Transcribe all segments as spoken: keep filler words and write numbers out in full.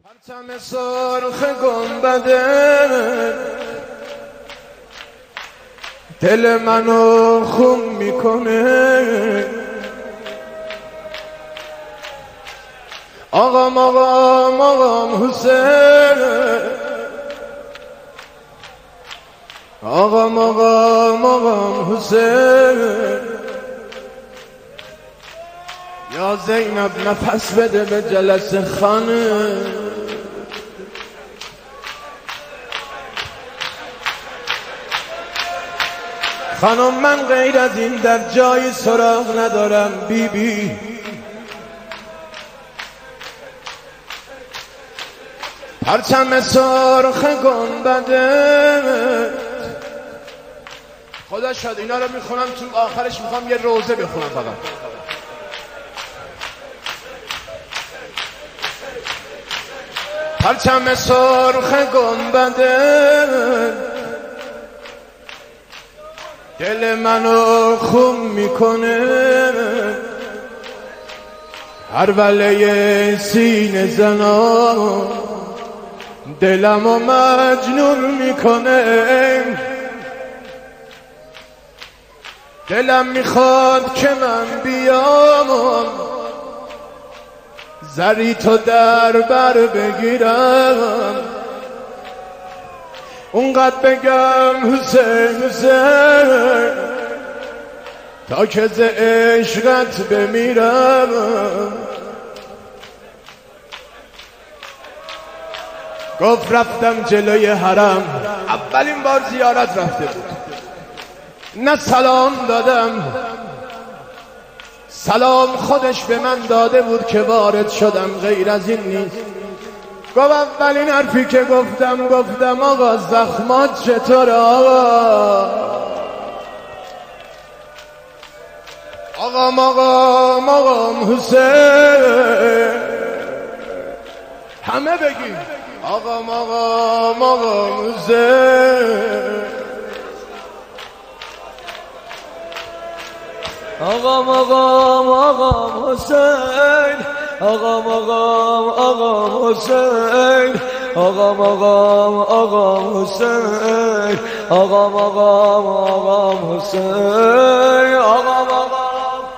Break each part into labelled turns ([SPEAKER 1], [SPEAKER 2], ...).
[SPEAKER 1] پرچم سرخ گنبده دل منو خون میکنه. آقام آقام آقام حسین، آقام آقام آقام حسین. یا زینب نفس بده به جلسه خانه. خانم من غیر از این در جای سراغ ندارم بی بی. پرچم سرخ گنبده خدا شد اینا رو میخونم تو آخرش میخوام یه روزه بخونم فقط. پرچم سرخ گنبده دل منو خون میکنه. هر وله سینه زنا دلمو مجنون میکنه. دلم میخواد که من بیام زری تو در بر بگیرم، اونقدر بگم حسین حسین تا که ز عشقت بمیرم. گفت رفتم جلوی حرم، اولین بار زیارت رفته بود، نه سلام دادم، سلام خودش به من داده بود که وارد شدم، غیر از این نیست. گفت اولین حرفی که گفتم گفتم آقا زخمات چطوره آقا؟ آقام آقام آقام حسین، همه بگیم آقام آقام آقام حسین.
[SPEAKER 2] آقام آقام آقام حسین، آقام آقام آقام حسین، آقام آقام آقام حسین، آقام آقام آقام حسین، آقام آقام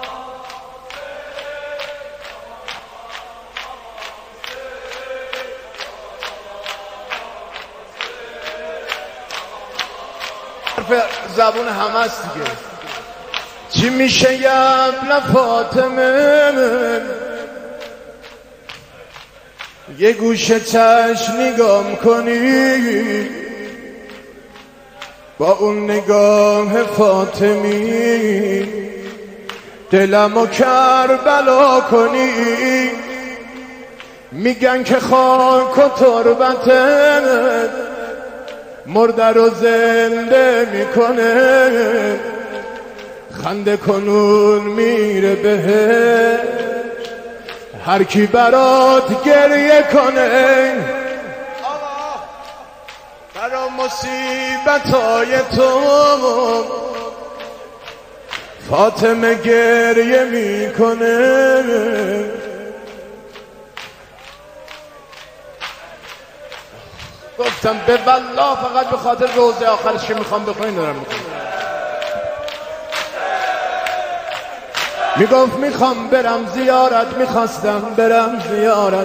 [SPEAKER 1] حرف زبون همه است دیگه. چی میشه یبن فاطمه یه گوشه چشم نگام کنی، با اون نگاه فاطمی دلمو کربلا کنی. میگن که خاک و تربتت مرده رو زنده میکنه، خنده کنون میره بهش هر کی برات گریه کنه. آقا برا مصیبتای تو فاطمه گریه میکنه. گفتم به والله فقط به خاطر روزه آخرش که میخوام بخونین دارم میکنم. میگفت میخوام برم زیارت، میخواستم برم زیارت،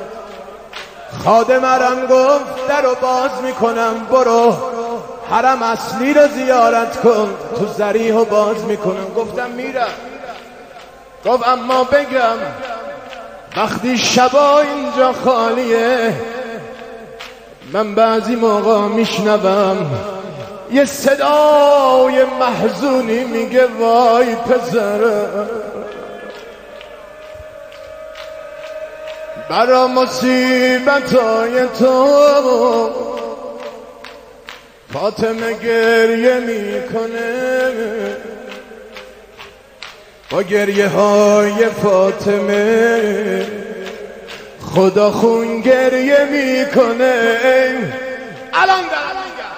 [SPEAKER 1] خادمرم گفت در رو باز میکنم برو حرم اصلی رو زیارت کن، تو ضریح رو باز میکنم. گفتم میرم. گفت اما بگم وقتی شبا اینجا خالیه من بعضی موقع میشنوم یه صدای محزونی میگه وای پسره برا مصیبتای تو فاطمه گریه میکنه. با گریه های فاطمه خدا خون گریه میکنه. الان در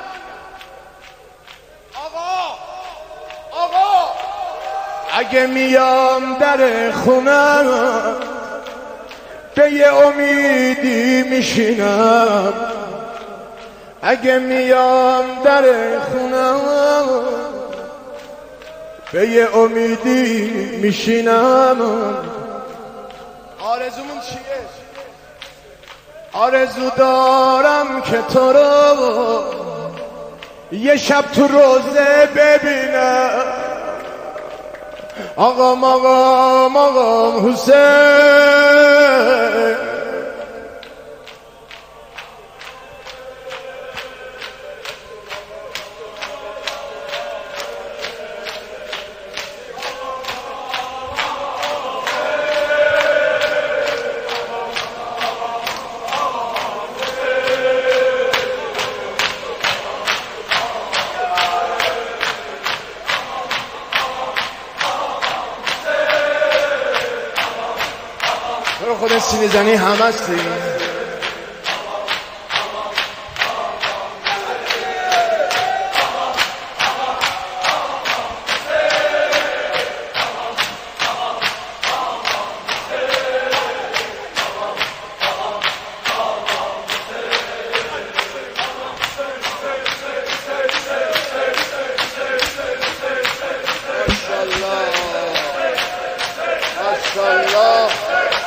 [SPEAKER 1] اگه میام در خونم به یه امیدی میشینم اگه میام در خونم به یه امیدی میشینم آرزومون چیه؟ آرزو دارم که تو رو یه شب تو روزه ببینم آقام آقام آقام حسین تو خود سینه زنی هم هستی ماشاءالله ماشاءالله